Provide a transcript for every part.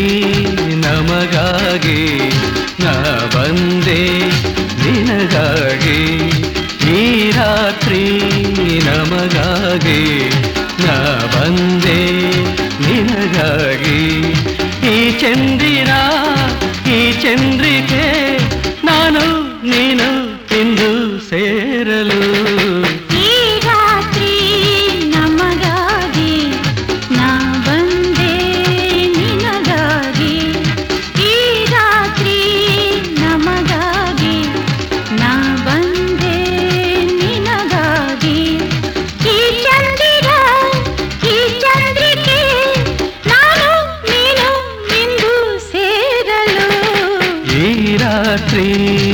ನಮಗಾಗಿ ನಾ ಬಂದೆ ನಿನಗಾಗಿ ಈ ರಾತ್ರಿ ನಮಗಾಗಿ ನಾ ಬಂದೆ ನಿನಗಾಗಿ ಈ ಚಂದಿರ ಈ ಚಂದ್ರಿಕೆ ನಾನು ನೀನು ಇಂದು ಸೇರಲು ಈ ರಾತ್ರಿ ನಮಗಾಗಿ ನಾ ಬಂದೆ ನಿನಗಾಗಿ ಈ ರಾತ್ರಿ ನಮಗಾಗಿ ನಾ ಬಂದೆ ನಿನಗಾಗಿ ಈ ಚಂದಿರ ಈ ಚಂದ್ರಿಕೆ ನಾನು ನೀನು ಇಂದು ಸೇರಲು ಈ ರಾತ್ರಿ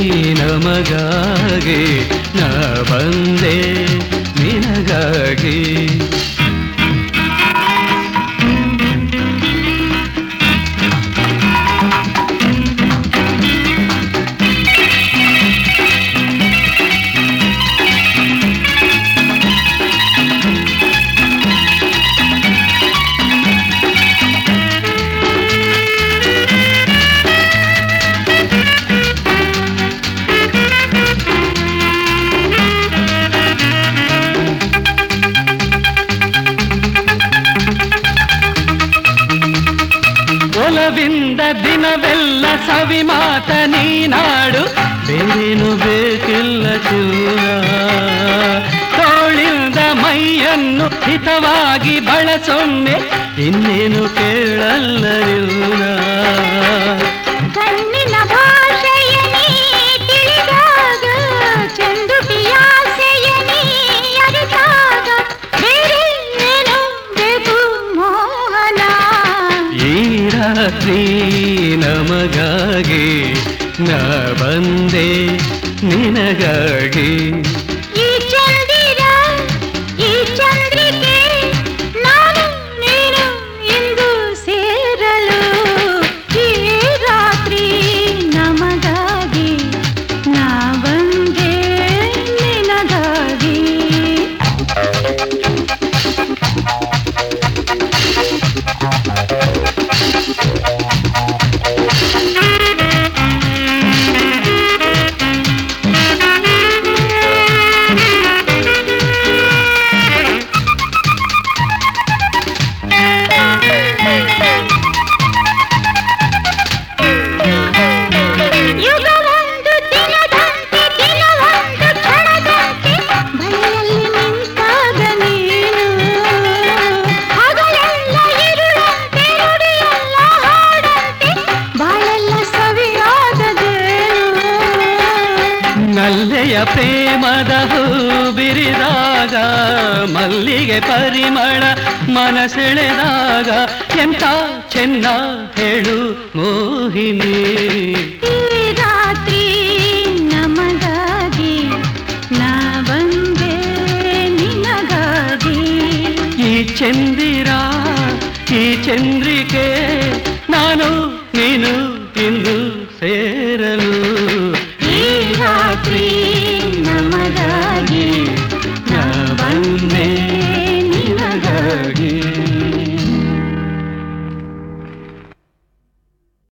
ನಮಗಾಗಿ ನಾ ಬಂದೆ ನಿನಗಾಗಿ ಒಲವಿಂದ ದಿನವೆಲ್ಲ ಸವಿ ಮಾತ ನೀನಾಡು ಬೇರೇನು ಬೇಕಿಲ್ಲ ಚೂರ ತೋಳಿಂದ ಮೈಯನ್ನು ಹಿತವಾಗಿ ಬಳಸೊಮ್ಮೆ ಇನ್ನೇನು ಕೇಳಲ್ಲ ಇವ್ರ ಕಣ್ಣಿನ ಭಾಷೆಯ ನೀ ತಿಳಿದಾಗ ಚಂದುಟಿಯಾಸೆಯ ನೀ ಅರಿತಾಗ ಬೇರೆ ಏನು ಬೇಕು ಮೋಹನ ಈ ರಾತ್ರಿ ನಮಗಾಗಿ ನಾ ಬಂದೆ ನಿನಗಾಗಿ ಈ ಚಂದಿರ ಈ ಚಂದ್ರಿಕೆ ನಾನು ನೀನು ಇಂದು ಸೇರಲು ಈ ರಾತ್ರಿ ನಮಗಾಗಿ ನಾ ಬಂದೆ ನಿನಗಾಗಿ ಯುಗವೊಂದು ದಿನದಂತೆ ದಿನವೊಂದು ಕ್ಷಣದಂತೆ ಬಳಿಯಲ್ಲಿ ನಿಂತಾಗ ನೀನು ಹಗಲೆಲ್ಲ ಇರುಳಂತೆ ನುಡಿಯೆಲ್ಲ ಹಾಡಂತೆ ಬಾಳೆಲ್ಲ ಸವಿಯಾದದೇನು ನಲ್ಲೆಯ ಪ್ರೇಮದ ಹೂ ಬಿರಿದಾಗ ಮಲ್ಲಿಗೆ ಪರಿಮಳ ಮನಸೆಳೆದಾಗ ಎಂಥ ಚೆನ್ನ ಹೇಳು ಮೋಹಿನಿ ಈ ರಾತ್ರಿ ನಮಗಾಗಿ ನಾ ಬಂದೆ ನಿನಗಾಗಿ ಈ ಚಂದಿರ ಈ ಚಂದ್ರಿಕೆ ನಾನು ನೀನು ಇಂದು ಸೇ